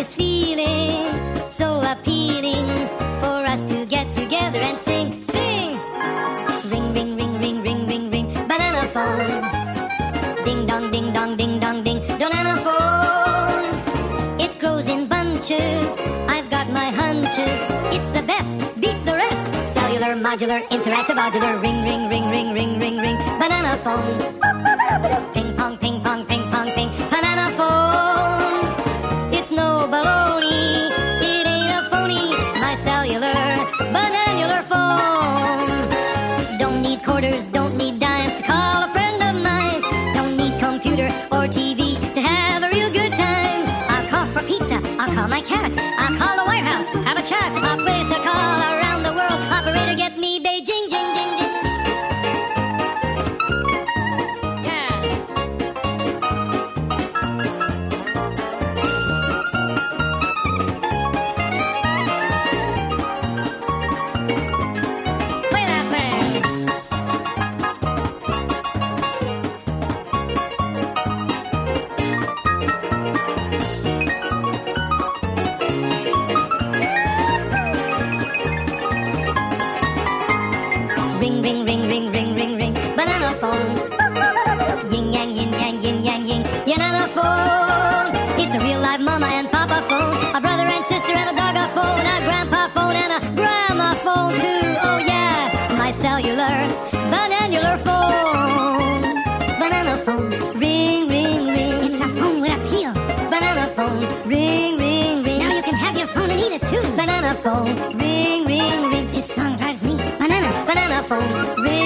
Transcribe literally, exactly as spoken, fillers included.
this feeling so appealing for us to get together and sing, sing. Ring, ring, ring, ring, ring, ring, ring, banana phone. Ding dong, ding dong, ding dong, ding, banana phone. It grows in bunches, I've got my hunches. It's the best, beats the rest. Cellular, modular, interactive, modular. Ring, ring, ring, ring, ring, ring, ring, banana phone. Ping pong, ping pong, ping pong, ping, banana phone. It's no baloney, it ain't a phony. My cellular, bananular phone. Don't need quarters, don't need dimes to call a friend of mine. Don't need computer or T V to have a real good time. I'll call for pizza, I'll call my cat, I'll call the White House, have a chat. I'll place a call around the world. Operator, get me Beijing, jing, jing, jing. Yes. Play that thing. Ring, ring, ring, ring, ring, ring, ring, banana phone. Yin yang, yin yang, yin yang, yin, banana phone. It's a real live mama and papa phone, a brother and sister and a dog a phone, a grandpa phone and a grandma phone too. Oh yeah, my cellular, bananular phone. Banana phone, ring, ring, ring. It's a phone with appeal. Banana phone, ring, ring, ring. Now you can have your phone and eat it too. Banana phone, ring, ring, ring. This song drives me bananas. Banana phone, ring.